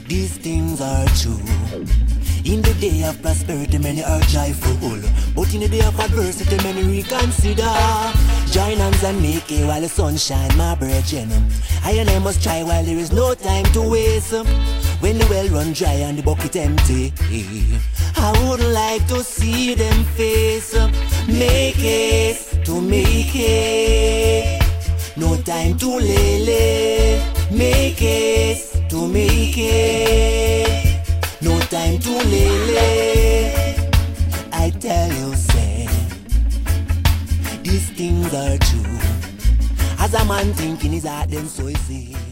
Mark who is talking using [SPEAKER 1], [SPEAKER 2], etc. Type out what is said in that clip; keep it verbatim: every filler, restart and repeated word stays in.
[SPEAKER 1] These things are true. In the day of prosperity, many are joyful, but in the day of adversity, many reconsider. Join hands and make it while the sun shine, my brethren. I and I must try while there is no time to waste. When the well run dry and the bucket empty, I would like to see them face. Make haste to make it. No time to lay. Make haste to make it. No time to lay. I tell you, say, these things are true. As a man thinking his heart, then so is he.